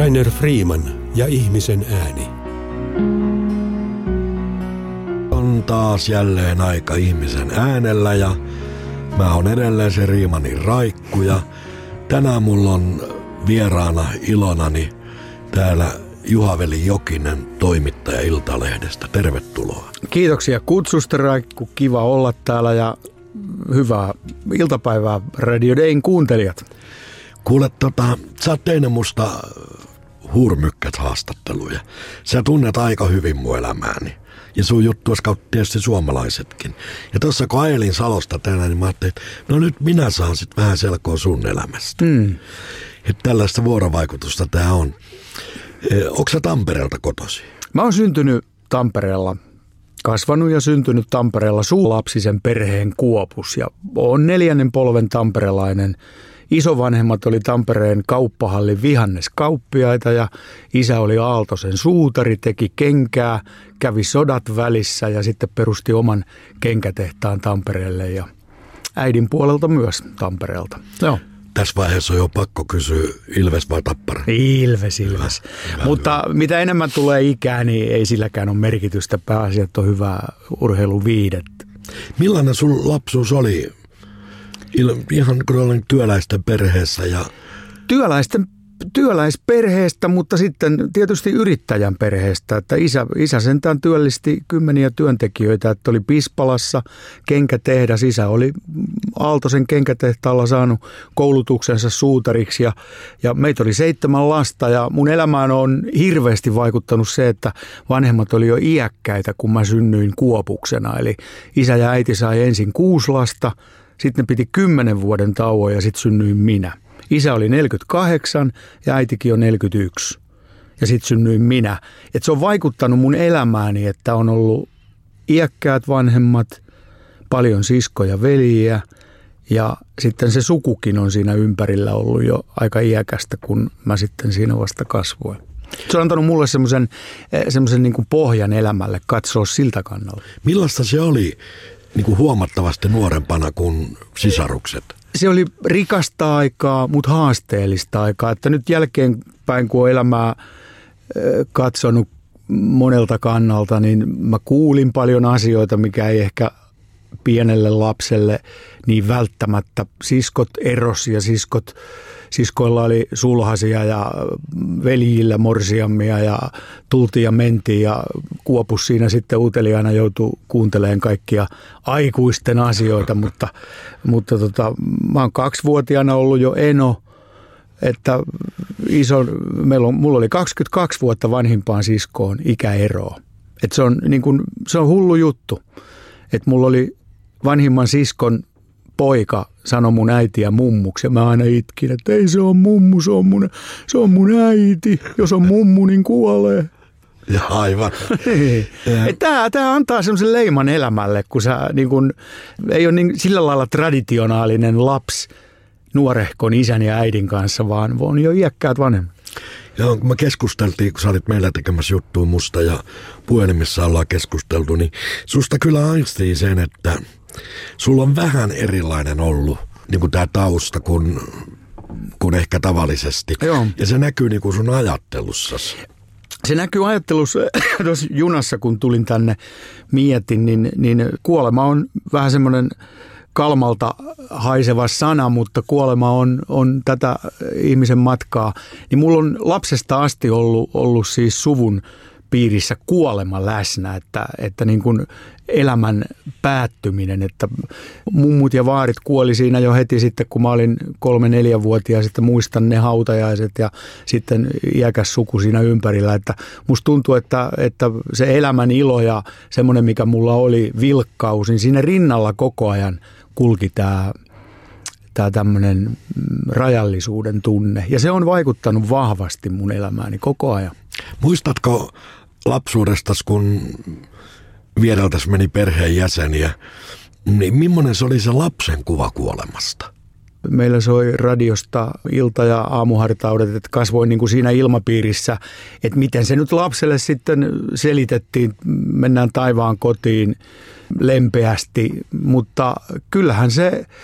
Rainer Freeman ja ihmisen ääni. On taas jälleen aika ihmisen äänellä ja mä oon edelleen se Riimanin Raikku ja tänään mulla on vieraana ilonani täällä Juha-Veli Jokinen, toimittaja Iltalehdestä. Tervetuloa. Kiitoksia kutsusta, Raikku. Kiva olla täällä ja hyvää iltapäivää Radio Dayn kuuntelijat. Kuule, sä oot tehnyt musta Hurmykät haastatteluja. Sä tunnet aika hyvin mun elämääni. Ja sun juttu olisi kautta tietysti suomalaisetkin. Ja tuossa kun ajelin Salosta tänään, niin mä ajattelin, että no nyt minä saan sit vähän selkoa sun elämästä. Että tällaista vuorovaikutusta tää on. Onko sä Tampereelta kotosi? Mä oon syntynyt Tampereella, kasvanut ja syntynyt Tampereella suulapsisen perheen Kuopus. Ja oon 4. polven tamperelainen. Isovanhemmat oli Tampereen kauppahallin vihanneskauppiaita ja isä oli Aaltosen suutari, teki kenkää, kävi sodat välissä ja sitten perusti oman kenkätehtaan Tampereelle ja äidin puolelta myös Tampereelta. Joo. Tässä vaiheessa on jo pakko kysyä, Ilves vai Tappara? Ilves. Hyvä, mutta hyvä. Mitä enemmän tulee ikää, niin ei silläkään ole merkitystä. Pääasiat on hyvää urheiluviihdettä. Millainen sun lapsuus oli? Ihan kun olin työläisten perheessä ja... Työläisperheestä, mutta sitten tietysti yrittäjän perheestä, että isä sentään työllisti kymmeniä työntekijöitä, että oli Pispalassa kenkätehdas, isä oli Aaltosen kenkätehtaalla saanut koulutuksensa suutariksi ja meitä oli 7 lasta ja mun elämään on hirveästi vaikuttanut se, että vanhemmat oli jo iäkkäitä, kun mä synnyin Kuopuksena, eli isä ja äiti sai ensin 6 lasta, sitten ne piti 10 vuoden tauon ja sitten synnyin minä. Isä oli 48 ja äitikin on 41 ja sitten synnyin minä. Et se on vaikuttanut mun elämääni, että on ollut iäkkäät vanhemmat, paljon siskoja, veljiä ja sitten se sukukin on siinä ympärillä ollut jo aika iäkästä, kun mä sitten siinä vasta kasvoin. Se on antanut mulle semmoisen niin kuin pohjan elämälle katsoa siltä kannalta. Millaista se oli niin kuin huomattavasti nuorempana kuin sisarukset? Se oli rikasta aikaa, mutta haasteellista aikaa. Että nyt jälkeenpäin, kun olen elämää katsonut monelta kannalta, niin mä kuulin paljon asioita, mikä ei ehkä pienelle lapselle niin välttämättä. Siskot erosi ja siskoilla oli sulhasia ja veljillä morsiammia ja tultiin ja mentiin ja Kuopus siinä sitten uteliaana joutui kuuntelemaan kaikkia aikuisten asioita, mutta mä oon 2-vuotiaana ollut jo eno, että mulla oli 22 vuotta vanhimpaan siskoon ikäeroa. Että se on hullu juttu, että mulla oli vanhimman siskon poika sanoi mun äitiä mummuksi ja mä aina itkin, että ei se ole mummu, se on mun äiti. Jos on mummu, niin kuolee. Ja aivan. Tämä antaa semmoisen leiman elämälle, kun sä niin kun, ei ole niin sillä lailla traditionaalinen lapsi nuorehkon isän ja äidin kanssa, vaan on jo iäkkäät vanhemmat. Ja kun me keskusteltiin, kun sä olit meillä tekemässä juttua musta ja puhelimissa ollaan keskusteltu, niin susta kyllä aistii sen, että sulla on vähän erilainen ollut niin kuin tämä tausta kuin ehkä tavallisesti. Joo. Ja se näkyy niin kuin sun ajattelussasi. Se näkyy ajattelussa tuossa junassa, kun tulin tänne mietin, niin kuolema on vähän semmoinen kalmalta haiseva sana, mutta kuolema on tätä ihmisen matkaa. Niin mulla on lapsesta asti ollut siis suvun piirissä kuolema läsnä, että niin kuin elämän päättyminen, että mummut ja vaarit kuoli siinä jo heti sitten, kun mä olin 3-4-vuotias, sitten muistan ne hautajaiset ja sitten iäkäs suku siinä ympärillä, että musta tuntuu, että se elämän ilo ja semmoinen, mikä mulla oli vilkkaus, niin siinä rinnalla koko ajan kulki tämä tämmöinen rajallisuuden tunne ja se on vaikuttanut vahvasti mun elämääni koko ajan. Muistatko lapsuudestasi, kun viereltäsi meni perheenjäseniä, niin millainen se oli se lapsen kuva kuolemasta? Meillä soi radiosta ilta- ja aamuhartaudet, että kasvoin niin kuin siinä ilmapiirissä, että miten se nyt lapselle sitten selitettiin, mennään taivaan kotiin lempeästi, mutta kyllähän se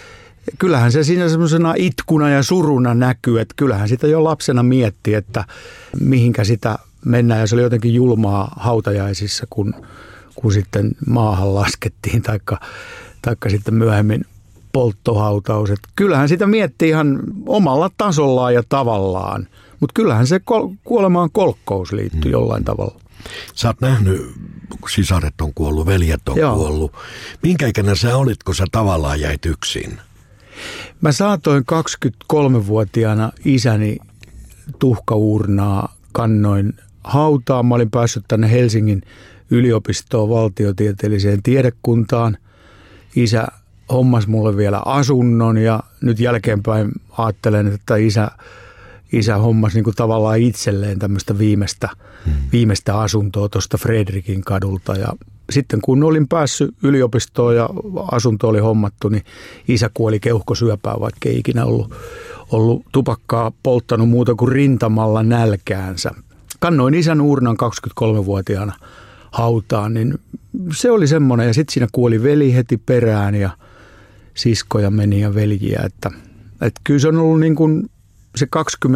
kyllähän se siinä semmoisena itkuna ja suruna näkyy, että kyllähän sitä jo lapsena mietti, että mihinkä sitä mennään. Ja se oli jotenkin julmaa hautajaisissa, kun sitten maahan laskettiin, taikka sitten myöhemmin polttohautaus. Että kyllähän sitä mietti ihan omalla tasollaan ja tavallaan, mutta kyllähän se kuolemaan kolkkous liittyy jollain tavalla. Sä oot nähnyt, sisaret on kuollut, veljet on kuollut. Minkä ikäinen sä olit, kun sä tavallaan jäit yksin? Mä saatoin 23-vuotiaana isäni tuhkaurnaa kannoin hautaan. Mä olin päässyt tänne Helsingin yliopistoon valtiotieteelliseen tiedekuntaan. Isä hommasi mulle vielä asunnon ja nyt jälkeenpäin ajattelen, että isä hommasi niin kuin tavallaan itselleen tämmöistä viimeistä asuntoa tuosta Fredrikin kadulta. Ja sitten kun olin päässyt yliopistoon ja asunto oli hommattu, niin isä kuoli keuhkosyöpään, vaikka ei ikinä ollut tupakkaa polttanut muuta kuin rintamalla nälkäänsä. Kannoin isän urnan 23-vuotiaana hautaan, niin se oli semmoinen. Ja sitten siinä kuoli veli heti perään ja siskoja meni ja veljiä. Että kyllä se on ollut niin kuin se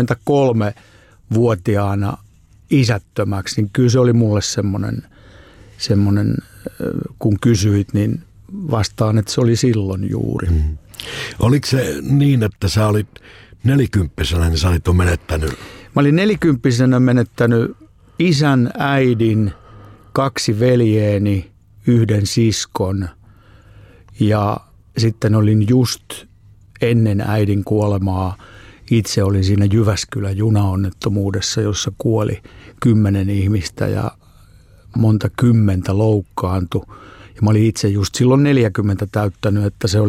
23-vuotiaana isättömäksi, niin kyllä se oli mulle semmoinen, kun kysyit, niin vastaan, että se oli silloin juuri. Mm. Oliko se niin, että sä olit 40-vuotiaana, niin sä olit menettänyt? Mä olin 40-vuotiaana menettänyt isän, äidin, 2 veljeeni, 1 siskon ja sitten olin just ennen äidin kuolemaa. Itse olin siinä Jyväskylän junaonnettomuudessa, jossa kuoli 10 ihmistä ja monta kymmentä loukkaantui. Ja mä olin itse just silloin 40 täyttänyt, että se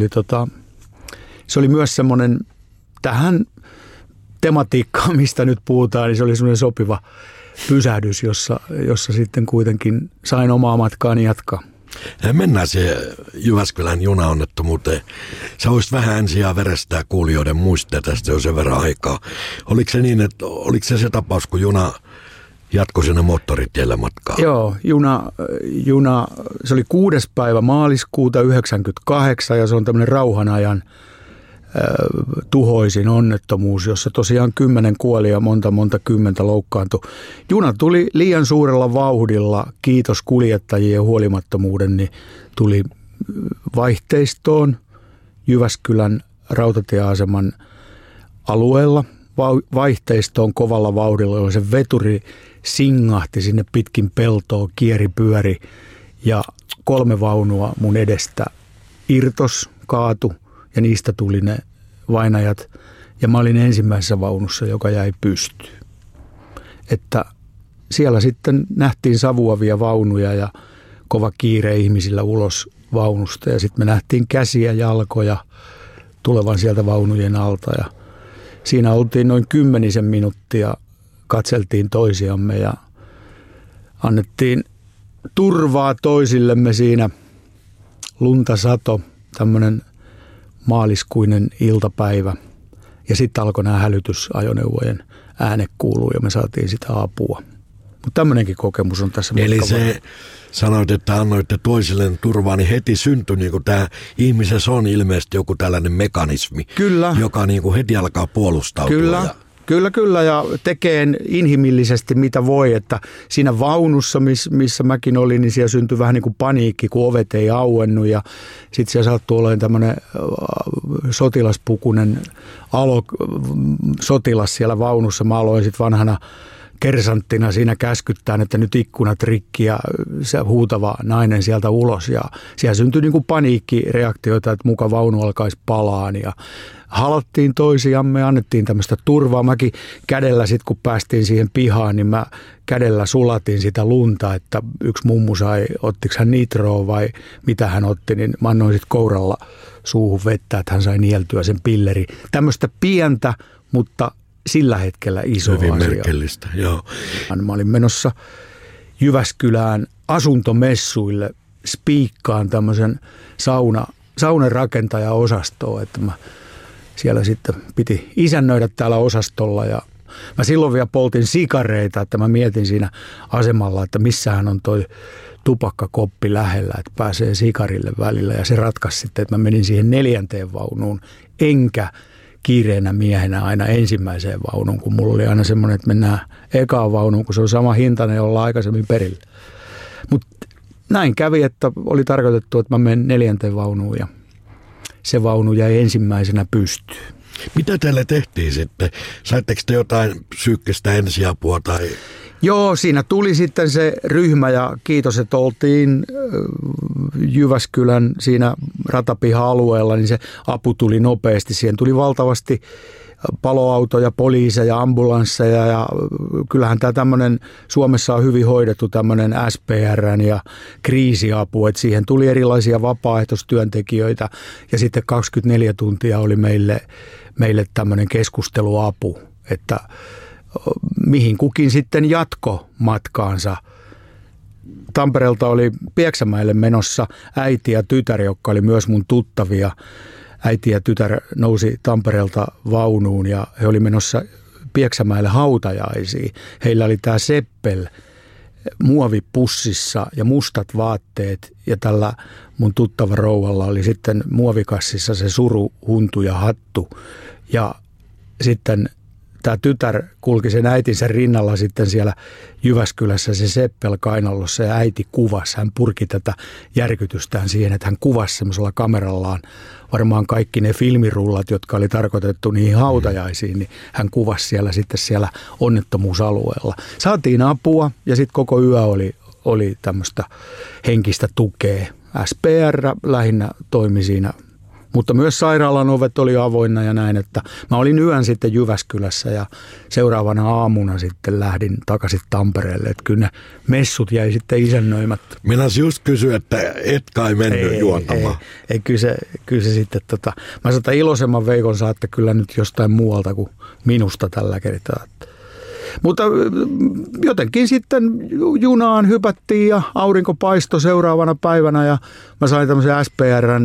oli myös semmoinen tähän tematiikkaan, mistä nyt puhutaan, niin se oli semmoinen sopiva pysähdys, jossa sitten kuitenkin sain omaa matkaani jatkaa. Mennään se Jyväskylän junaonnettomuuteen. Sä voisit vähän ensin verestää kuulijoiden muistia tästä jo sen verran aikaa. Oliko se niin, että oliko se tapaus, kun juna jatkoi sinne moottoritielle matkaa? Joo, juna, se oli 6. päivä maaliskuuta 1998 ja se on tämmöinen rauhanajan tuhoisin onnettomuus, jossa tosiaan 10 kuoli ja monta kymmentä loukkaantui. Juna tuli liian suurella vauhdilla, kiitos kuljettajien huolimattomuuden, niin tuli vaihteistoon Jyväskylän rautatieaseman alueella. Vaihteistoon kovalla vauhdilla, jolloin se veturi singahti sinne pitkin peltoa, pyöri ja 3 vaunua mun edestä irtos, kaatu. Ja niistä tuli ne vainajat. Ja mä olin ensimmäisessä vaunussa, joka jäi pystyyn. Että siellä sitten nähtiin savuavia vaunuja ja kova kiire ihmisillä ulos vaunusta. Ja sitten me nähtiin käsiä, jalkoja tulevan sieltä vaunujen alta. Ja siinä oltiin noin 10 minuuttia, katseltiin toisiamme ja annettiin turvaa toisillemme siinä. Lunta sato, tämmöinen maaliskuinen iltapäivä ja sitten alkoi nämä hälytysajoneuvojen äänet kuuluu ja me saatiin sitä apua. Mutta tämmöinenkin kokemus on tässä. Eli se sanoit, että annoitte toisilleen turvaa, niin heti syntyi niin kuin tämä ihmisessä on ilmeisesti joku tällainen mekanismi, kyllä, joka niin kuin heti alkaa puolustautua. Kyllä ja tekee inhimillisesti mitä voi, että siinä vaunussa, missä mäkin olin, niin siellä syntyi vähän niin kuin paniikki, kun ovet ei auennut ja sitten siellä sattui olemaan tämmöinen sotilaspukunen sotilas siellä vaunussa. Mä aloin sitten vanhana kersanttina siinä käskyttään, että nyt ikkunat rikki ja se huutava nainen sieltä ulos ja siellä syntyi niin kuin paniikkireaktioita, että muka vaunu alkaisi palaan ja halattiin toisiamme, annettiin tämmöistä turvaa. Mäkin kädellä sitten, kun päästiin siihen pihaan, niin mä kädellä sulatin sitä lunta, että yksi mummu ottiko hän nitroa vai mitä hän otti, niin mä annoin sitten kouralla suuhun vettä, että hän sai nieltyä sen pilleri. Tämmöistä pientä, mutta sillä hetkellä iso hyvin asia. Merkillistä, joo. Mä olin menossa Jyväskylään asuntomessuille spiikkaan tämmöisen saunarakentaja-osastoon, että mä siellä sitten piti isännöidä täällä osastolla ja Mä silloin vielä poltin sikareita, että mä mietin siinä asemalla, että missähän on toi tupakkakoppi lähellä, että pääsee sikarille välillä. Ja se ratkaisi sitten, että mä menin siihen 4. vaunuun, enkä kiireenä miehenä aina ensimmäiseen vaunuun, kun mulla oli aina semmoinen, että mennään ekaan vaunuun, kun se on sama hintainen, jolla aikaisemmin perillä. Mutta näin kävi, että oli tarkoitettu, että mä menen 4. vaunuun ja se vaunu jäi ensimmäisenä pystyyn. Mitä teille tehtiin sitten? Saitteko te jotain psyykkistä ensiapua tai... Joo, siinä tuli sitten se ryhmä ja kiitos, että oltiin Jyväskylän siinä ratapiha-alueella, niin se apu tuli nopeasti. Siihen tuli valtavasti paloautoja, poliiseja, ambulansseja ja kyllähän tämä tämmöinen, Suomessa on hyvin hoidettu tämmöinen SPR:n ja kriisiapu, että siihen tuli erilaisia vapaaehtoistyöntekijöitä ja sitten 24 tuntia oli meille tämmöinen keskusteluapu, että mihin kukin sitten jatko matkaansa. Tampereelta oli Pieksämäelle menossa äiti ja tytär, jotka oli myös mun tuttavia. Äiti ja tytär nousi Tampereelta vaunuun ja he oli menossa Pieksämäelle hautajaisiin. Heillä oli tämä seppel muovipussissa ja mustat vaatteet ja tällä mun tuttava rouvalla oli sitten muovikassissa se suruhuntu ja hattu. Ja sitten tämä tytär kulki sen äitinsä rinnalla sitten siellä Jyväskylässä se seppel kainalossa ja äiti kuvasi. Hän purki tätä järkytystään siihen, että hän kuvasi semmoisella kamerallaan varmaan kaikki ne filmirullat, jotka oli tarkoitettu niihin hautajaisiin, niin hän kuvasi siellä onnettomuusalueella. Saatiin apua ja sitten koko yö oli tämmöistä henkistä tukea. SPR lähinnä toimi siinä, mutta myös sairaalan ovet oli avoinna ja näin, että mä olin yön sitten Jyväskylässä ja seuraavana aamuna sitten lähdin takaisin Tampereelle, että kyllä ne messut jäi sitten isännöimättä. Minä just kysyin, että et kai mennyt juontamaan. Ei kyllä se sitten, mä sanoin, iloisemman Veikon saatte kyllä nyt jostain muualta kuin minusta tällä kertaa. Mutta jotenkin sitten junaan hypättiin ja aurinko paistoi seuraavana päivänä ja mä sain tämmöisen SPR:n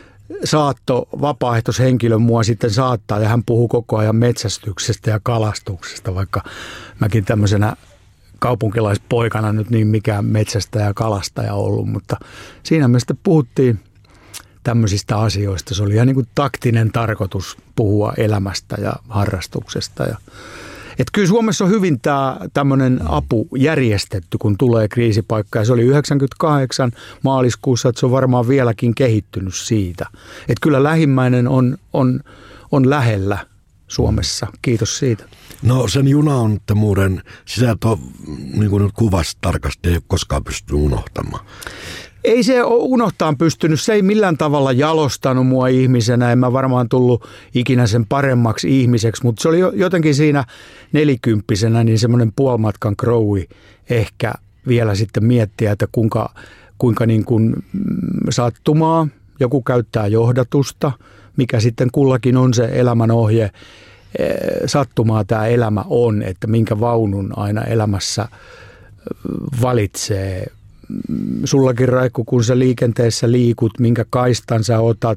vapaaehtoishenkilön mua sitten saattaa ja hän puhuu koko ajan metsästyksestä ja kalastuksesta, vaikka mäkin tämmöisenä kaupunkilaispoikana nyt niin mikään metsästäjä ja kalastaja ollut, mutta siinä me sitten puhuttiin tämmöisistä asioista. Se oli ihan niin kuin taktinen tarkoitus puhua elämästä ja harrastuksesta. Että kyllä Suomessa on hyvin tämmöinen apu järjestetty, kun tulee kriisipaikka. Ja se oli 98 maaliskuussa, että se on varmaan vieläkin kehittynyt siitä. Että kyllä lähimmäinen on lähellä Suomessa. Kiitos siitä. No sen junaonnettomuuden sisältö, niin kuin nyt kuvasi tarkasti, ei ole koskaan pystynyt unohtamaan. Ei se ole unohtaan pystynyt. Se ei millään tavalla jalostanut mua ihmisenä. En mä varmaan tullut ikinä sen paremmaksi ihmiseksi, mutta se oli jotenkin siinä 40-vuotiaana niin semmoinen puolimatkan kroui ehkä vielä sitten miettiä, että kuinka niin kuin sattumaa joku käyttää johdatusta, mikä sitten kullakin on se elämän ohje. Sattumaa tämä elämä on, että minkä vaunun aina elämässä valitsee. Sullakin, Raikku, kun sä liikenteessä liikut, minkä kaistan sä otat,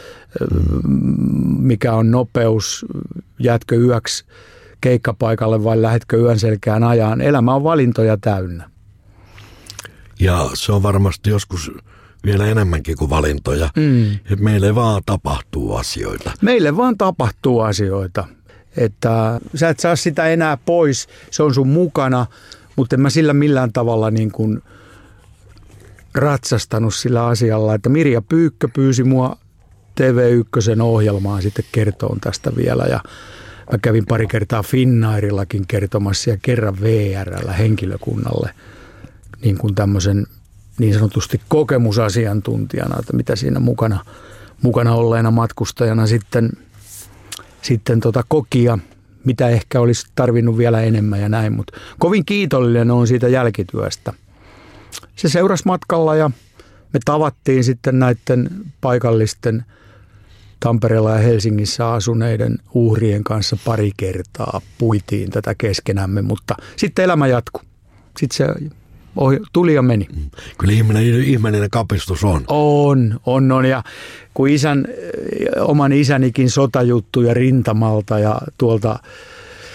mikä on nopeus, jäätkö yöksi keikkapaikalle vai lähdetkö yön selkään ajaan. Elämä on valintoja täynnä. Ja se on varmasti joskus vielä enemmänkin kuin valintoja. Meille vaan tapahtuu asioita. Meille vaan tapahtuu asioita. Että sä et saa sitä enää pois, se on sun mukana, mutta en mä sillä millään tavalla niin kuin ratsastanut sillä asialla, että Mirja Pyykkö pyysi mua TV1 ohjelmaan sitten kertoon tästä vielä ja mä kävin pari kertaa Finnairillakin kertomassa ja kerran VR:llä henkilökunnalle niin kuin tämmöisen niin sanotusti kokemusasiantuntijana, että mitä siinä mukana olleena matkustajana sitten kokia, mitä ehkä olisi tarvinnut vielä enemmän ja näin, mutta kovin kiitollinen on siitä jälkityöstä. Se seurasi matkalla ja me tavattiin sitten näiden paikallisten Tampereella ja Helsingissä asuneiden uhrien kanssa pari kertaa. Puitiin tätä keskenämme, mutta sitten elämä jatkui. Sitten se tuli ja meni. Kyllä ihmeellinen kapistus on. On. Ja kun oman isänikin sotajuttuja rintamalta ja tuolta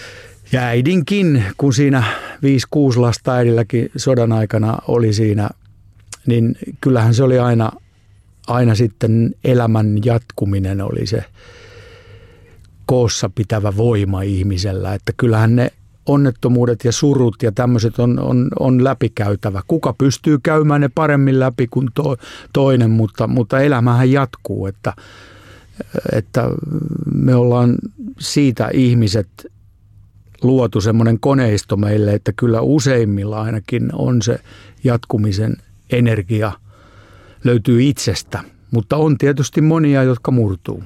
Ja äidinkin, kun siinä 5-6 lasta äidilläkin sodan aikana oli siinä, niin kyllähän se oli aina sitten elämän jatkuminen oli se koossa pitävä voima ihmisellä. Että kyllähän ne onnettomuudet ja surut ja tämmöiset on läpikäytävä. Kuka pystyy käymään ne paremmin läpi kuin toinen, mutta elämähän jatkuu, että me ollaan siitä ihmiset luotu semmoinen koneisto meille, että kyllä useimmilla ainakin on se jatkumisen energia löytyy itsestä, mutta on tietysti monia, jotka murtuu.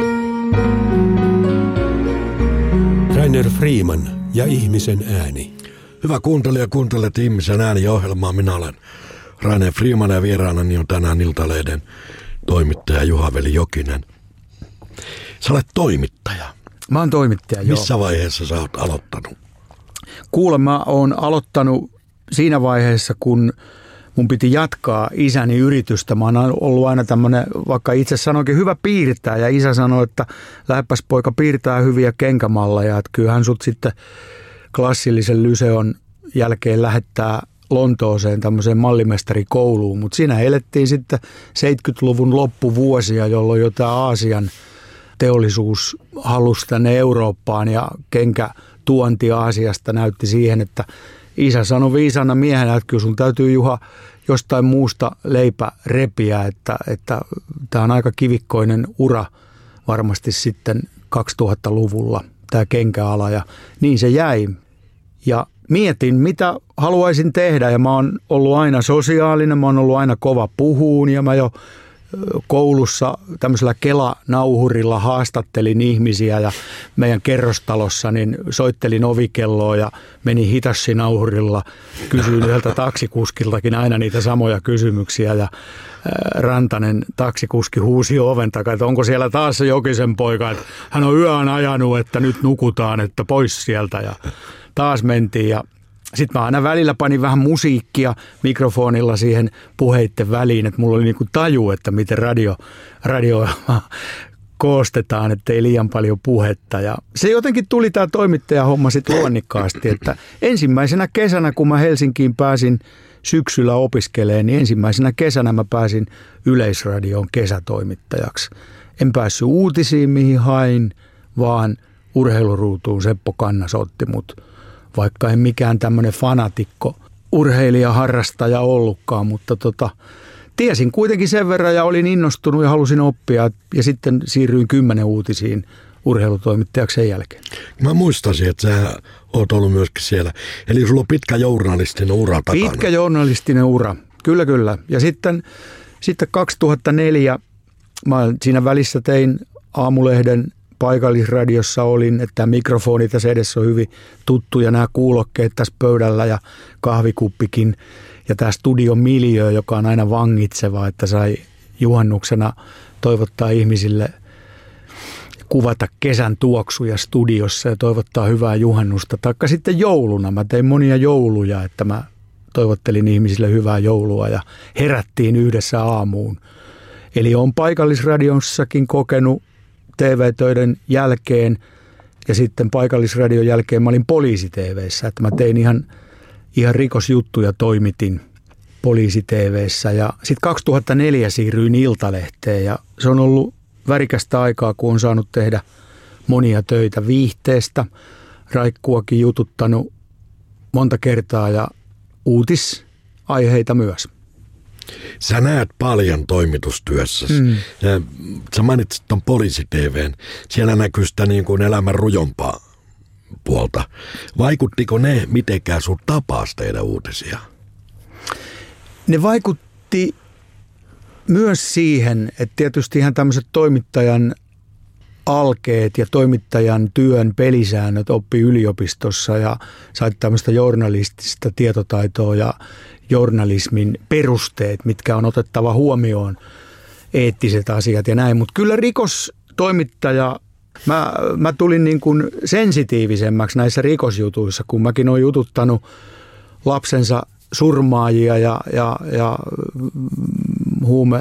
Rainer Freeman ja ihmisen ääni. Hyvä kuuntelija, kuuntelet ihmisen ääni-ohjelmaa. Minä olen Rainer Freeman ja vieraanani on tänään Iltalehden toimittaja Juha-Veli Jokinen. Sä olet toimittaja. Mä oon toimittaja, joo. Missä vaiheessa sä oot aloittanut? Kuule, mä oon aloittanut siinä vaiheessa, kun mun piti jatkaa isäni yritystä. Mä oon ollut aina tämmönen, vaikka itse sanoinkin hyvä piirtää, ja isä sanoi, että lähdepäs poika piirtää hyviä kenkämalleja, että kyllähän sut sitten klassillisen lyseon jälkeen lähettää Lontooseen tämmöiseen mallimestarikouluun, mutta siinä elettiin sitten 70-luvun loppuvuosia, jolloin jo tämä Aasian teollisuus halusi tänne Eurooppaan ja kenkätuonti Aasiasta näytti siihen, että isä sanoi viisana miehenä, että kyllä sun täytyy Juha jostain muusta leipä repiä, että tämä on aika kivikkoinen ura varmasti sitten 2000-luvulla tämä kenkäala ja niin se jäi. Ja mietin, mitä haluaisin tehdä ja mä oon ollut aina sosiaalinen, mä oon ollut aina kova puhuun ja mä jo koulussa tämmöisellä Kela-nauhurilla haastattelin ihmisiä ja meidän kerrostalossa niin soittelin ovikelloa ja menin hitassinauhurilla. Kysyin yhdeltä taksikuskiltakin aina niitä samoja kysymyksiä ja Rantanen taksikuski huusi oven takaa, että onko siellä taas se Jokisen poika, että hän on yön ajanut, että nyt nukutaan, että pois sieltä ja taas mentiin ja sitten mä aina välillä panin vähän musiikkia mikrofonilla siihen puheitten väliin, että mulla oli niinku taju, että miten radio koostetaan, ettei liian paljon puhetta. Ja se jotenkin tuli tämä toimittajahomma sitten luonnikkaasti, että ensimmäisenä kesänä, kun mä Helsinkiin pääsin syksyllä opiskelemaan, niin ensimmäisenä kesänä mä pääsin Yleisradioon kesätoimittajaksi. En päässyt uutisiin, mihin hain, vaan urheiluruutuun Seppo Kannas otti mut. Vaikka en mikään tämmöinen fanatikko, urheilijaharrastaja ollutkaan, mutta tiesin kuitenkin sen verran ja olin innostunut ja halusin oppia ja sitten siirryin 10 uutisiin urheilutoimittajaksi sen jälkeen. Mä muistasin, että sä oot ollut myöskin siellä. Eli sulla on pitkä journalistinen ura takana. Pitkä journalistinen ura, kyllä. Ja sitten 2004 mä siinä välissä tein Aamulehden paikallisradiossa olin, että tämä mikrofoni tässä edessä on hyvin tuttu ja nämä kuulokkeet tässä pöydällä ja kahvikuppikin ja tämä studion miljöö, joka on aina vangitseva, että sai juhannuksena toivottaa ihmisille kuvata kesän tuoksuja studiossa ja toivottaa hyvää juhannusta. Taikka sitten jouluna. Mä tein monia jouluja, että mä toivottelin ihmisille hyvää joulua ja herättiin yhdessä aamuun. Eli olen paikallisradiossakin kokenut TV-töiden jälkeen ja sitten paikallisradion jälkeen mä olin poliisi-TV:ssä, että mä tein ihan rikosjuttuja, toimitin poliisi-TV:ssä ja sitten 2004 siirryin Iltalehteen ja se on ollut värikästä aikaa, kun on saanut tehdä monia töitä viihteestä, Raikkuakin jututtanut monta kertaa ja uutisaiheita myös. Sä näet paljon toimitustyössäsi. Sä mainitsit ton poliisi-TV:n. Siellä näkyy sitä niin kuin elämän rujompaa puolta. Vaikuttiko ne mitenkään sun tapaas tehdä uutisia? Ne vaikutti myös siihen, että tietysti ihan tämmöiset toimittajan alkeet ja toimittajan työn pelisäännöt oppi yliopistossa ja sait tämmöistä journalistista tietotaitoa ja journalismin perusteet, mitkä on otettava huomioon, eettiset asiat ja näin. Mutta kyllä rikostoimittaja, mä tulin niin kuin sensitiivisemmäksi näissä rikosjutuissa, kun mäkin olen jututtanut lapsensa surmaajia ja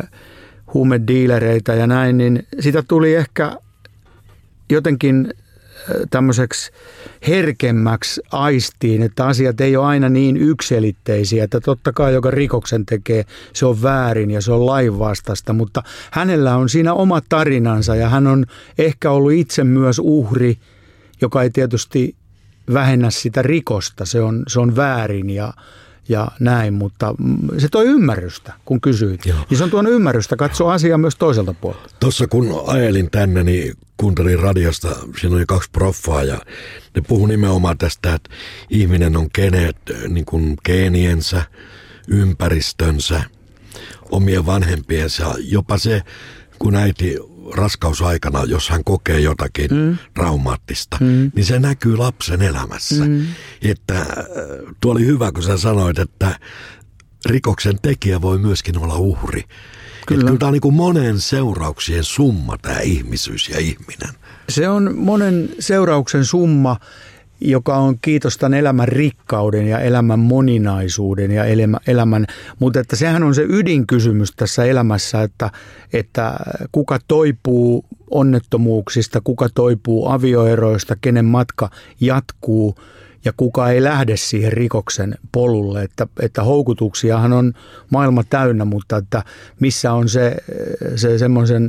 huumediilereitä ja näin, niin sitä tuli ehkä jotenkin tämmöiseksi herkemmäksi aistiin, että asiat ei ole aina niin yksiselitteisiä, että totta kai joka rikoksen tekee, se on väärin ja se on lainvastaista, mutta hänellä on siinä oma tarinansa ja hän on ehkä ollut itse myös uhri, joka ei tietysti vähennä sitä rikosta, se on väärin ja näin, mutta se toi ymmärrystä, kun kysyit. Joo. Niin se on tuonut ymmärrystä katsoa asiaa myös toiselta puolelta. Tuossa kun ajelin tänne, niin kuuntelin radiosta, siinä oli 2 proffaa ja ne puhui nimenomaan tästä, että ihminen on kenet, niin kuin geeniensä, ympäristönsä, omien vanhempiensa, jopa se, kun äiti raskausaikana, jos hän kokee jotakin traumaattista, niin se näkyy lapsen elämässä. Että tuo oli hyvä, kun sä sanoit, että rikoksen tekijä voi myöskin olla uhri. Kyllä tämä on niin kuin monen seurauksien summa, tämä ihmisyys ja ihminen. Se on monen seurauksen summa, joka on kiitos tämän elämän rikkauden ja elämän moninaisuuden ja elämän, mutta että sehän on se ydinkysymys tässä elämässä, että kuka toipuu onnettomuuksista, kuka toipuu avioeroista, kenen matka jatkuu ja kuka ei lähde siihen rikoksen polulle, että houkutuksiahan on maailma täynnä, mutta että missä on se semmoisen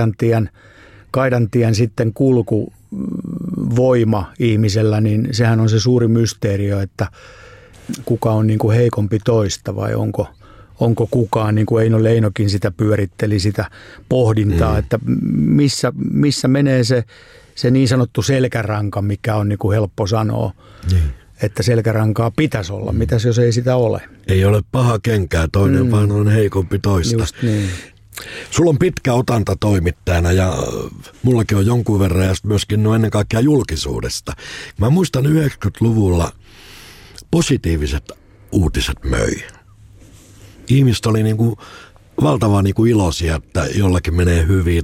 kaidantien sitten kulkuvoima ihmisellä, niin sehän on se suuri mysteerio, että kuka on niin kuin heikompi toista vai onko kukaan, niin kuin Eino Leinokin sitä pyöritteli, sitä pohdintaa, että missä menee se niin sanottu selkäranka, mikä on niin kuin helppo sanoa, että selkärankaa pitäisi olla. Mitäs jos ei sitä ole? Ei ole paha kenkää, toinen vaan on heikompi toista. Just niin. Sulla on pitkä otanta toimittajana ja mullakin on jonkun verran ja myöskin ennen kaikkea julkisuudesta. Mä muistan 90-luvulla positiiviset uutiset möi. Ihmiset oli niinku valtavan niinku iloisia, että jollakin menee hyvin.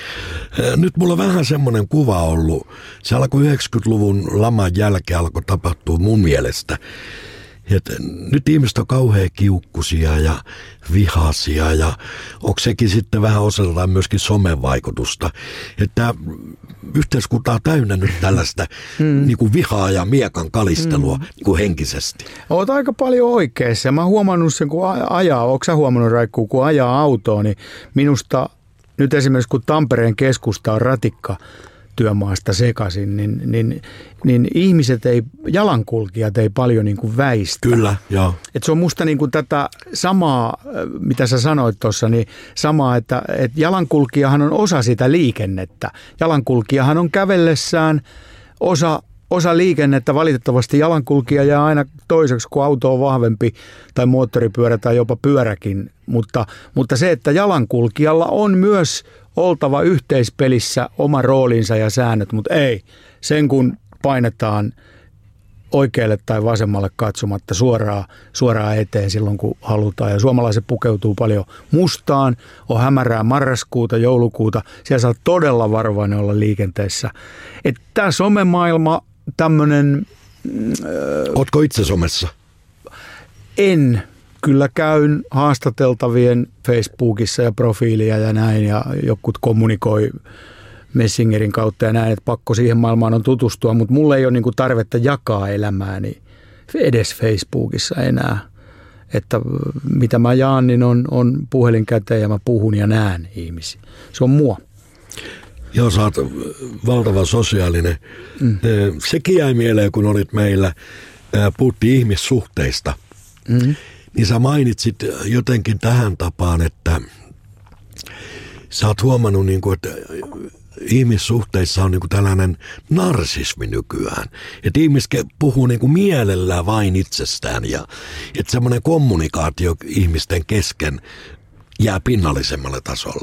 Nyt mulla on vähän semmoinen kuva ollut. Se alkoi 90-luvun laman jälkeen alkoi tapahtua mun mielestä. Että nyt ihmiset on kauhean kiukkusia ja vihaisia ja onko sekin sitten vähän osaltaan myöskin somen vaikutusta. Että yhteiskunta on täynnä nyt tällaista niin kuin vihaa ja miekan kalistelua niin kuin henkisesti. Oot aika paljon oikeassa. Mä oon huomannut sen, kun ajaa. Ootko sä huomannut, Raikku, kun ajaa autoa, niin minusta nyt esimerkiksi kun Tampereen keskusta on ratikka työmaasta sekaisin, niin ihmiset jalankulkijat ei paljon niin kuin väistä. Kyllä, joo. Et se on musta niin kuin tätä samaa, mitä sä sanoit tuossa, niin samaa, että jalankulkijahan on osa sitä liikennettä. Jalankulkijahan on kävellessään osa liikennettä. Valitettavasti jalankulkija jää aina toiseksi, kun auto on vahvempi tai moottoripyörä tai jopa pyöräkin. Mutta se, että jalankulkijalla on myös oltava yhteispelissä oma roolinsa ja säännöt, mutta ei. Sen kun painetaan oikealle tai vasemmalle katsomatta suoraan eteen silloin, kun halutaan. Ja suomalaiset pukeutuu paljon mustaan, on hämärää marraskuuta, joulukuuta. Siellä saa todella varovainen olla liikenteessä. Että tämä somemaailma, tämmöinen... Ootko itse somessa? En. Kyllä käyn haastateltavien Facebookissa ja profiilia ja näin, ja jokut kommunikoi Messengerin kautta ja näin, että pakko siihen maailmaan on tutustua, mutta mulla ei ole niin kuin tarvetta jakaa elämääni edes Facebookissa enää. Että mitä mä jaan, niin on puhelin käteen ja mä puhun ja näen ihmisiä. Se on mua. Joo, sä oot valtava sosiaalinen. Sekin jäi mieleen, kun olit meillä, puhuttiin ihmissuhteista. Niin sä mainitsit jotenkin tähän tapaan, että sä oot huomannut, että ihmissuhteissa on tällainen narsismi nykyään. Että ihmiset puhuu mielellään vain itsestään ja että semmoinen kommunikaatio ihmisten kesken jää pinnallisemmalle tasolle.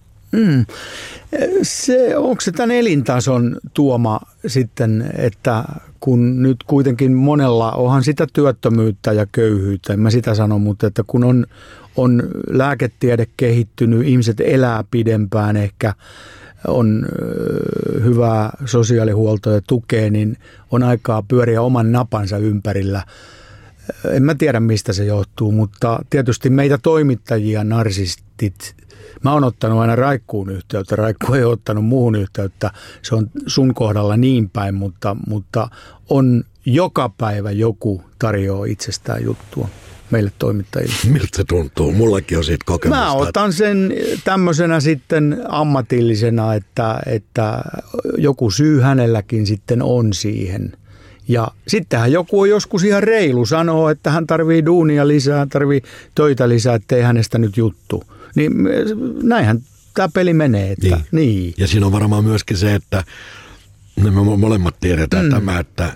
Onko se tämän elintason tuoma sitten, että kun nyt kuitenkin monella, onhan sitä työttömyyttä ja köyhyyttä, en mä sitä sano, mutta että kun on lääketiede kehittynyt, ihmiset elää pidempään ehkä, on hyvää sosiaalihuoltoa ja tukea, niin on aikaa pyöriä oman napansa ympärillä. En mä tiedä, mistä se johtuu, mutta tietysti meitä toimittajia narsistit Mä oon ottanut aina Raikkuun yhteyttä, Raikku ei ole ottanut muuhun yhteyttä, se on sun kohdalla niin päin, mutta on joka päivä joku tarjoaa itsestään juttua meille toimittajille. Miltä se tuntuu? Mullakin on siitä kokemusta. Mä otan sen tämmöisenä sitten ammatillisena, että joku syy hänelläkin sitten on siihen. Ja sittenhän joku on joskus ihan reilu, sanoo, että hän tarvii duunia lisää, tarvii töitä lisää, ettei hänestä nyt juttu. Niin näinhän tämä peli menee. Että, niin. Ja siinä on varmaan myöskin se, että me molemmat tiedetään tämä, että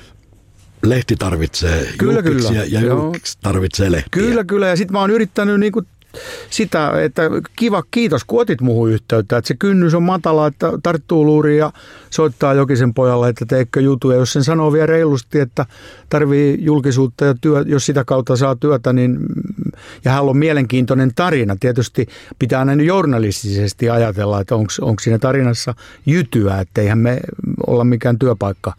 lehti tarvitsee julkiksi ja julkiksi tarvitsee lehtiä. Kyllä. Ja sitten mä oon yrittänyt niinku sitä, että kiitos kun otit muuhun yhteyttä, että se kynnys on matala, että tarttuu luuriin ja soittaa Jokisen pojalle, että teekö jutuja. Jos sen sanoo vielä reilusti, että tarvii julkisuutta ja jos sitä kautta saa työtä, niin ja hänellä on mielenkiintoinen tarina. Tietysti pitää näin journalistisesti ajatella, että onko siinä tarinassa jytyä, että eihän me olla mikään työpaikka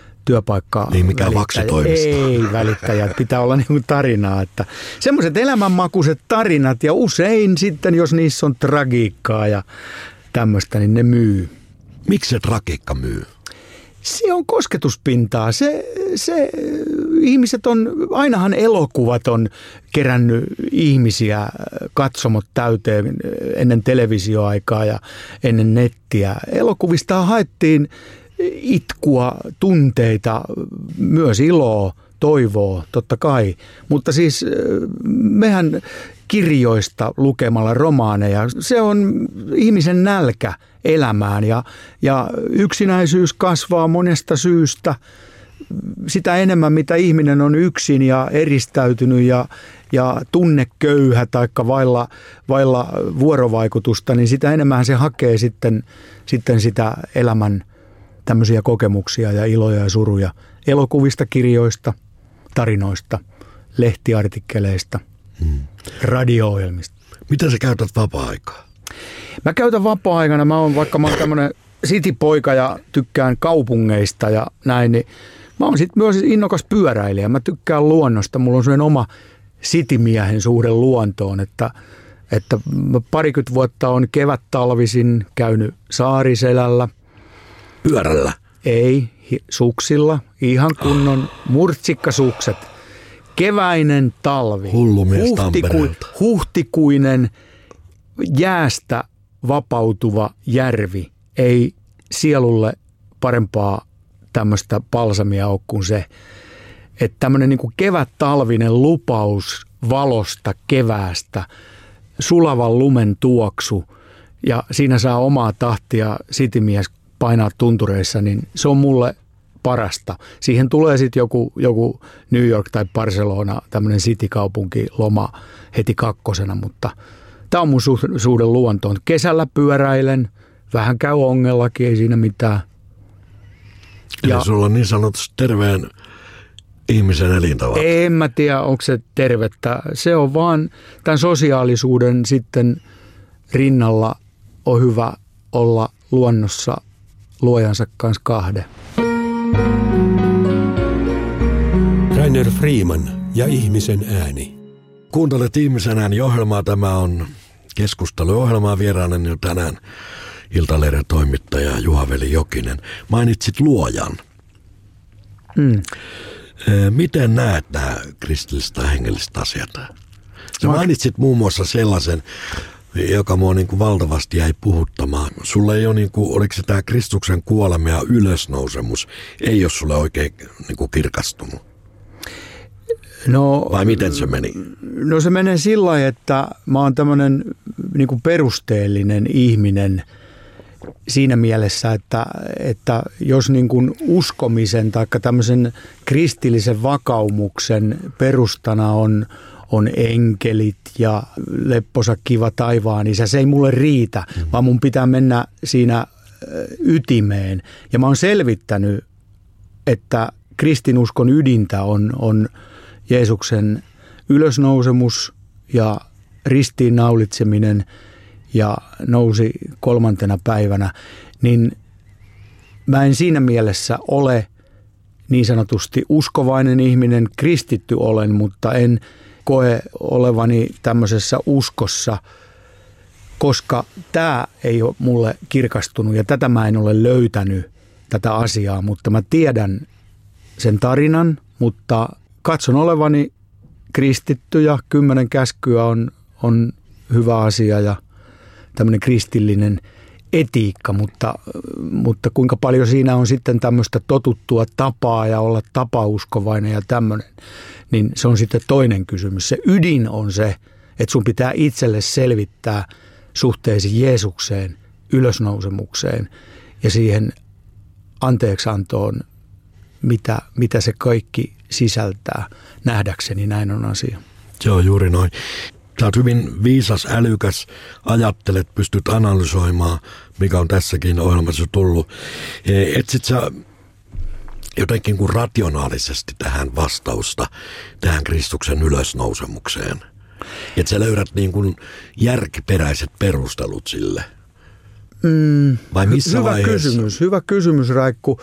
niin mikään vaksitoimisto. Ei välittäjät, pitää olla niin tarinaa. Että semmoiset elämänmakuiset tarinat ja usein sitten, jos niissä on tragiikkaa ja tämmöistä, niin ne myy. Miksi se tragiikka myy? Se on kosketuspintaa. Se ihmiset on, ainahan elokuvat on kerännyt ihmisiä katsomot täyteen ennen televisioaikaa ja ennen nettiä. Elokuvista haettiin itkua, tunteita, myös iloa, toivoa, totta kai. Mutta siis mehän kirjoista lukemalla romaaneja, se on ihmisen nälkä elämään ja yksinäisyys kasvaa monesta syystä. Sitä enemmän, mitä ihminen on yksin ja eristäytynyt ja tunneköyhä tai vailla vuorovaikutusta, niin sitä enemmän se hakee sitten sitä elämän tämmöisiä kokemuksia ja iloja ja suruja elokuvista, kirjoista, tarinoista, lehtiartikkeleista, radio-ohjelmista. Miten sä käytät vapaa-aikaa? Mä käytän vapaa-aikana, vaikka mä oon tämmönen citypoika ja tykkään kaupungeista ja näin, niin mä oon sitten myös innokas pyöräilijä. Mä tykkään luonnosta, mulla on sellainen oma citymiehen suhde luontoon, että parikymmentä vuotta on kevät-talvisin käynyt Saariselällä. Pyörällä? Ei, suksilla. Ihan kunnon murtsikkasukset. Keväinen talvi. Hullu mies Tampereelta. Huhtikuinen jäästä vapautuva järvi. Ei sielulle parempaa tämmöistä palsamia ole kuin se. Että tämmöinen niin kuin kevät-talvinen lupaus valosta, keväästä, sulavan lumen tuoksu ja siinä saa omaa tahtia citymies painaa tuntureissa, niin se on mulle parasta. Siihen tulee sitten joku New York tai Barcelona, tämmöinen citykaupunkiloma heti kakkosena, mutta tämä on mun suhde luontoon. Kesällä pyöräilen, vähän käy ongellakin, ei siinä mitään. Eli sulla on niin sanotusti terveen ihmisen elintavat. En mä tiedä, onko se tervettä. Se on vaan tämän sosiaalisuuden sitten rinnalla on hyvä olla luonnossa luojansa kanssa kahden. Rainer Freeman ja ihmisen ääni. Kuuntelet ihmisen ääni -ohjelmaa. Tämä on keskusteluohjelmaa. Vieraanani on tänään Iltalehden toimittaja Juha-Veli Jokinen. Mainitsit luojan. Miten näet nämä kristilliset ja hengelliset asiat? Sä mainitsit muun muassa sellaisen, joka mua niin kuin valtavasti jäi puhuttamaan. Sulle ei ole, niin kuin, oliko se tämä Kristuksen kuolema ja ylösnousemus, ei ole sulle oikein niin kuin kirkastunut? No, vai miten se meni? No se menee sillä lailla, että mä oon tämmöinen niin kuin perusteellinen ihminen siinä mielessä, että jos niin kuin uskomisen tai tämmöisen kristillisen vakaumuksen perustana on enkelit ja lepposa kiva taivaan isä, se ei mulle riitä, vaan mun pitää mennä siinä ytimeen. Ja mä oon selvittänyt, että kristinuskon ydintä on Jeesuksen ylösnousemus ja ristiinnaulitseminen ja nousi 3. päivänä, niin mä en siinä mielessä ole niin sanotusti uskovainen ihminen, kristitty olen, mutta en koe olevani tämmöisessä uskossa koska tämä ei ole mulle kirkastunut ja tätä mä en ole löytänyt tätä asiaa, mutta mä tiedän sen tarinan, mutta katson olevani kristitty ja 10 käskyä on hyvä asia ja tämmöinen kristillinen etiikka, mutta kuinka paljon siinä on sitten tämmöistä totuttua tapaa ja olla tapauskovainen ja tämmöinen, niin se on sitten toinen kysymys. Se ydin on se, että sun pitää itselle selvittää suhteesi Jeesukseen, ylösnousemukseen ja siihen anteeksiantoon, mitä se kaikki sisältää. Nähdäkseni näin on asia. Se on juuri noin. Sä oot hyvin viisas, älykäs, ajattelet, pystyt analysoimaan, mikä on tässäkin ohjelmassa tullut. Etsit sä jotenkin kuin rationaalisesti tähän vastausta, tähän Kristuksen ylösnousemukseen? Että sä löydät niin kuin järkiperäiset perustelut sille? Vai missä vaiheessa? Hyvä kysymys, Raikku.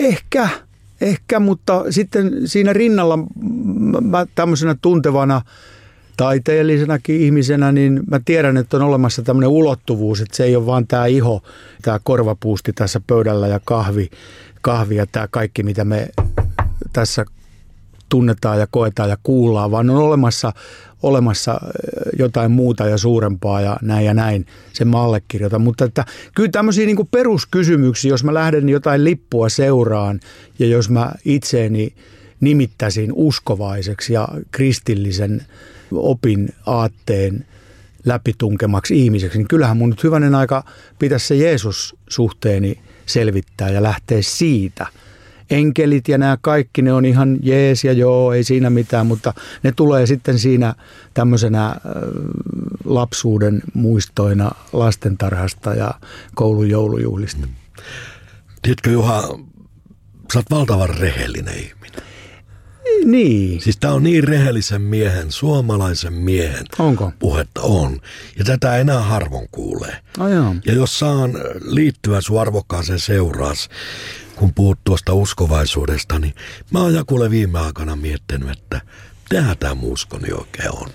Ehkä, mutta sitten siinä rinnalla mä tämmöisenä tuntevana taiteellisenakin ihmisenä, niin mä tiedän, että on olemassa tämmöinen ulottuvuus, että se ei ole vaan tämä iho, tämä korvapuusti tässä pöydällä ja kahvi ja tämä kaikki, mitä me tässä tunnetaan ja koetaan ja kuullaan, vaan on olemassa jotain muuta ja suurempaa ja näin, sen mä allekirjoitan. Mutta että kyllä tämmöisiä niin kuin peruskysymyksiä, jos mä lähden jotain lippua seuraan ja jos mä itseeni nimittäisin uskovaiseksi ja kristillisen opin aatteen läpitunkemaksi ihmiseksi, niin kyllähän mun nyt hyvänen aika pitäisi se Jeesus-suhteeni selvittää ja lähteä siitä. Enkelit ja nämä kaikki, ne on ihan jees ja joo, ei siinä mitään, mutta ne tulee sitten siinä tämmöisenä lapsuuden muistoina lastentarhasta ja koulun joulujuhlista. Tiedätkö, Juha, sä oot valtavan rehellinen ihminen. Niin. Siis tää on niin rehellisen miehen, suomalaisen miehen Onko? Puhetta on. Ja tätä enää harvoin kuulee. Ja jos saan liittyä sun arvokkaaseen seuraas, kun puhut tuosta uskovaisuudesta, niin mä oon kuule viime aikana miettinyt, että tähän tämä mun uskoni oikein on.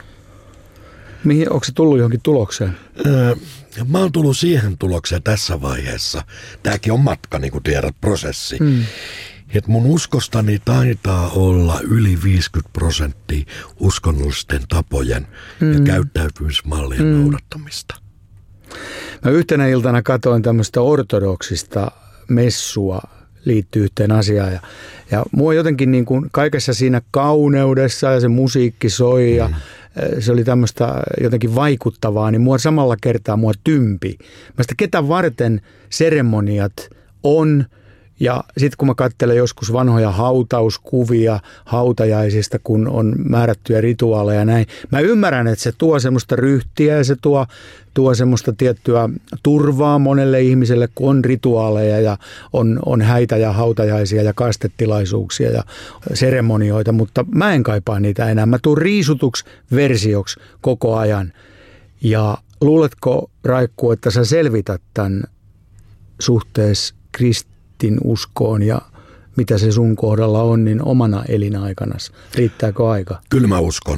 Onko se tullut johonkin tulokseen? Mä oon tullut siihen tulokseen tässä vaiheessa. Tääkin on matka, niin kuin tiedät, prosessi. Että mun uskostani taitaa olla yli 50% uskonnollisten tapojen ja käyttäytymismallien noudattamista. Mä yhtenä iltana katsoin tämmöistä ortodoksista messua liittyy yhteen asiaan ja mua jotenkin niin kuin kaikessa siinä kauneudessa ja se musiikki soi ja se oli tämmöistä jotenkin vaikuttavaa, niin mua samalla kertaa mua tympi. Mä sitä ketä varten seremoniat on. Ja sitten kun mä katselen joskus vanhoja hautauskuvia hautajaisista, kun on määrättyjä rituaaleja ja näin, mä ymmärrän, että se tuo semmoista ryhtiä ja se tuo semmoista tiettyä turvaa monelle ihmiselle, kun on rituaaleja ja on häitä ja hautajaisia ja kastetilaisuuksia ja seremonioita, mutta mä en kaipaa niitä enää. Mä tuun riisutuksi versioksi koko ajan. Ja luuletko, Raikku, että sä selvität tämän suhteessa uskoon ja mitä se sun kohdalla on, niin omana elinaikanasi. Riittääkö aika? Kyllä mä uskon.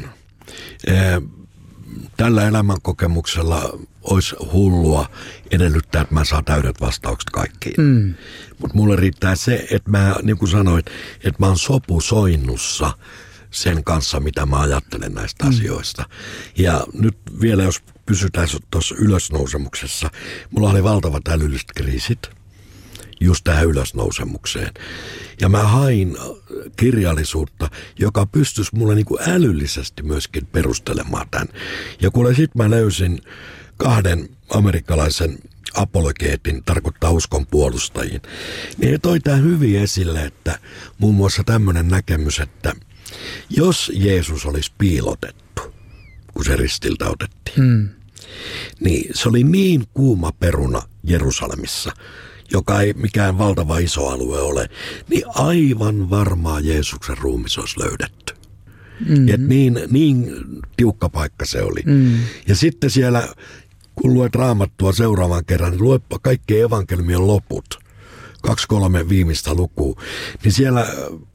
Tällä elämänkokemuksella olisi hullua edellyttää, että mä saan täydet vastaukset kaikkiin. Mutta mulle riittää se, että mä, niin kuin sanoit, että mä oon sopusoinnussa sen kanssa, mitä mä ajattelen näistä asioista. Ja nyt vielä, jos pysytään tuossa ylösnousemuksessa, mulla oli valtavat älylliset kriisit just tähän ylösnousemukseen. Ja mä hain kirjallisuutta, joka pystyisi mulle niin kuin älyllisesti myöskin perustelemaan tämän. Ja kuule, sit mä löysin 2 amerikkalaisen apologeetin, tarkoittaa uskon puolustajiin. Niin he toi tämän hyvin esille, että muun muassa tämmöinen näkemys, että jos Jeesus olisi piilotettu, kun se ristiltä otettiin, niin se oli niin kuuma peruna Jerusalemissa, joka ei mikään valtava iso alue ole, niin aivan varmaan Jeesuksen ruumis olisi löydetty. Et niin tiukka paikka se oli. Ja sitten siellä, kun luet Raamattua seuraavan kerran, niin luepa kaikki evankeliumien loput, 2-3 viimeistä lukua, niin siellä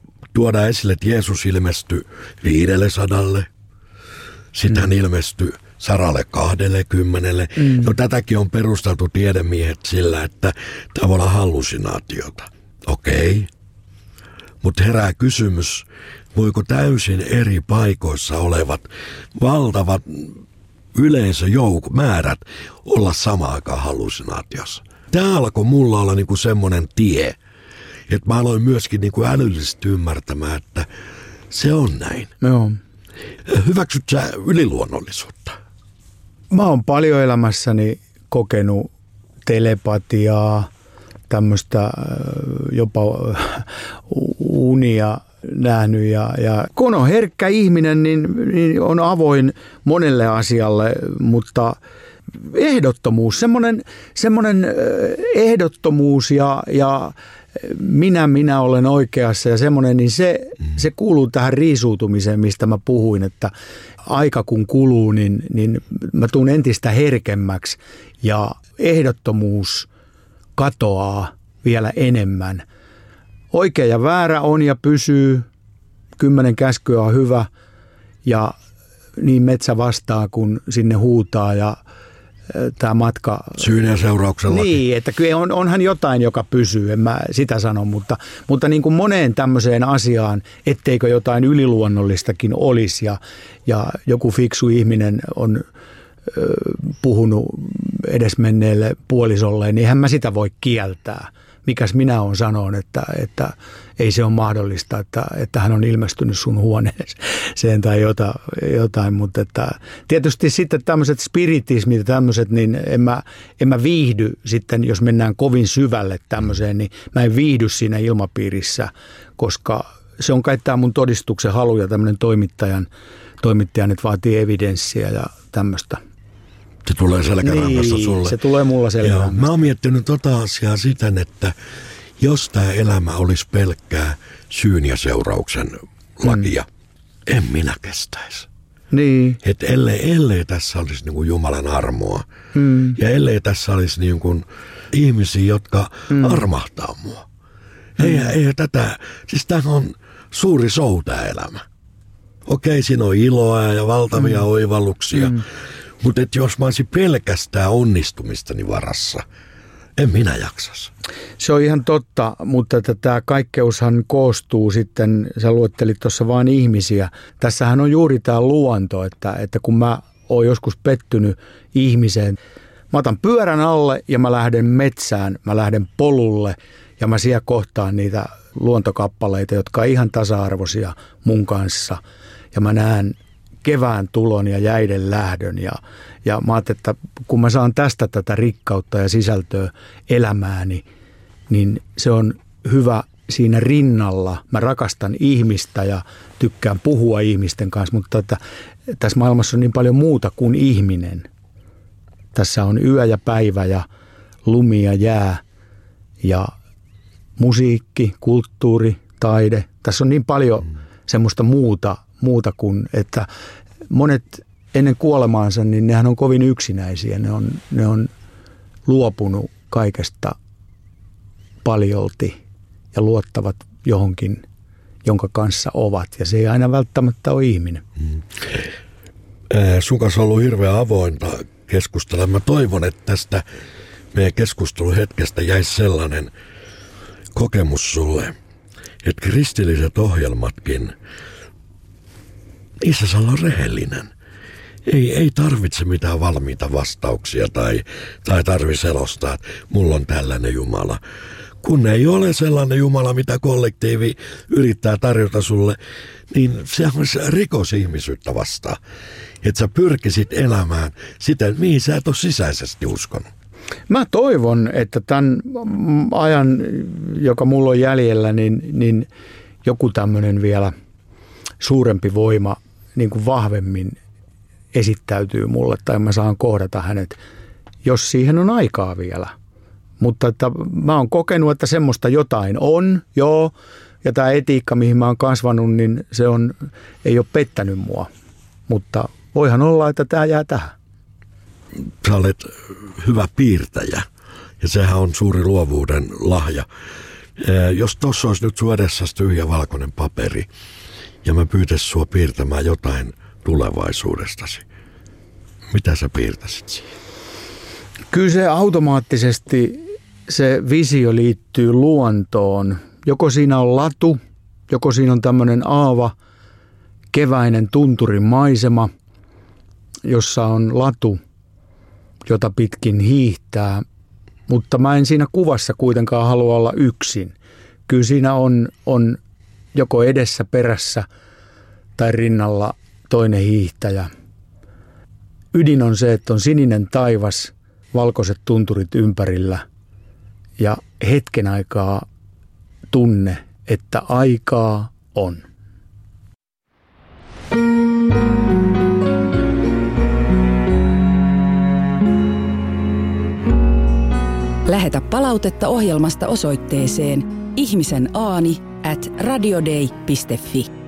tuodaan esille, että Jeesus ilmestyi 500, sitten hän ilmestyi 120. No tätäkin on perusteltu tiedemiehet sillä, että tämä voi olla hallusinaatiota. Okei. Mutta herää kysymys, voiko täysin eri paikoissa olevat valtavat yleisömäärät olla samaan aikaan hallusinaatiossa? Tämä alkoi mulla olla niinku semmoinen tie, että mä aloin myöskin niinku älyllisesti ymmärtämään, että se on näin. Joo. Hyväksyt sä yliluonnollisuutta? Mä oon paljon elämässäni kokenut telepatiaa, tämmöistä jopa unia nähnyt. Ja kun on herkkä ihminen, niin on avoin monelle asialle, mutta ehdottomuus, semmoinen ehdottomuus ja minä olen oikeassa ja semmoinen, niin se kuuluu tähän riisuutumiseen, mistä mä puhuin, että aika kun kuluu, niin mä tuun entistä herkemmäksi ja ehdottomuus katoaa vielä enemmän. Oikea ja väärä on ja pysyy, 10 käskyä on hyvä ja niin metsä vastaa, kun sinne huutaa ja tämä matka... Syyn ja seurauksella. Niin, että kyllä onhan jotain, joka pysyy, en mä sitä sano, mutta niin kuin moneen tämmöiseen asiaan, etteikö jotain yliluonnollistakin olisi ja joku fiksu ihminen on puhunut edesmenneelle puolisolleen, niin eihän mä sitä voi kieltää. Mikäs minä olen sanon, että ei se ole mahdollista, että hän on ilmestynyt sun huoneeseen tai jotain, mutta että tietysti sitten tämmöiset spiritismit ja tämmöiset, niin en mä viihdy sitten, jos mennään kovin syvälle tämmöiseen, niin mä en viihdy siinä ilmapiirissä, koska se on kai tämä mun todistuksen halu ja tämmöinen toimittajan, että vaatii evidenssiä ja tämmöistä. Se tulee selkärangasta sulle. Se tulee mulla selkärangasta. Mä oon miettinyt asiaa siten, että jos tämä elämä olisi pelkkää syyn ja seurauksen lakia, en minä kestäisi. Niin. Että ellei tässä olisi niin kuin Jumalan armoa ja ellei tässä olisi niin kuin ihmisiä, jotka armahtaa mua. Eihän tätä, siis tämä on suuri show tämä elämä. Okei, siinä on iloa ja valtavia oivalluksia. Mutta jos mä olisin pelkästään onnistumistani varassa, en minä jaksas. Se on ihan totta, mutta tämä kaikkeushan koostuu sitten, sä luettelit tuossa vain ihmisiä. Tässähän on juuri tämä luonto, että kun mä oon joskus pettynyt ihmiseen, mä otan pyörän alle ja mä lähden metsään, mä lähden polulle ja mä siellä kohtaan niitä luontokappaleita, jotka on ihan tasa-arvoisia mun kanssa ja mä näen kevään tulon ja jäiden lähdön ja mä ajattelin, että kun mä saan tästä tätä rikkautta ja sisältöä elämääni, niin se on hyvä siinä rinnalla. Mä rakastan ihmistä ja tykkään puhua ihmisten kanssa, mutta tässä maailmassa on niin paljon muuta kuin ihminen. Tässä on yö ja päivä ja lumi ja jää ja musiikki, kulttuuri, taide. Tässä on niin paljon semmoista muuta kuin, että monet ennen kuolemaansa, niin nehän on kovin yksinäisiä. Ne on luopunut kaikesta paljolti ja luottavat johonkin, jonka kanssa ovat. Ja se ei aina välttämättä ole ihminen. Sun kanssa on ollut hirveän avointa keskustella. Mä toivon, että tästä meidän keskusteluhetkestä jäisi sellainen kokemus sulle, että kristilliset ohjelmatkin, niissä saa olla rehellinen. Ei tarvitse mitään valmiita vastauksia tai tarvitse selostaa, että mulla on tällainen Jumala. Kun ei ole sellainen Jumala, mitä kollektiivi yrittää tarjota sulle, niin se on rikos ihmisyyttä vastaan. Että sä pyrkisit elämään siten, mihin sä et ole sisäisesti uskonut. Mä toivon, että tämän ajan, joka mulla on jäljellä, niin joku tämmöinen vielä suurempi voima niin kuin vahvemmin esittäytyy mulle tai mä saan kohdata hänet, jos siihen on aikaa vielä. Mutta että mä oon kokenut, että semmoista jotain on, joo, ja tämä etiikka, mihin mä oon kasvanut, niin se ei ole pettänyt mua. Mutta voihan olla, että tämä jää tähän. Sä olet hyvä piirtäjä ja sehän on suuri luovuuden lahja. Jos tuossa olisi nyt sun edessäsi tyhjä valkoinen paperi ja mä pyytäisin sua piirtämään jotain tulevaisuudestasi, Mitä sä piirtäisit siihen? Kyllä se automaattisesti se visio liittyy luontoon. Joko siinä on latu, joko siinä on tämmöinen aava keväinen tunturin maisema, jossa on latu, jota pitkin hiihtää. Mutta mä en siinä kuvassa kuitenkaan halua olla yksin. Kyllä siinä on joko edessä, perässä tai rinnalla toinen hiihtäjä. Ydin on se, että on sininen taivas, valkoiset tunturit ympärillä ja hetken aikaa tunne, että aikaa on. Lähetä palautetta ohjelmasta osoitteeseen ihmisenaani@radiodei.fi.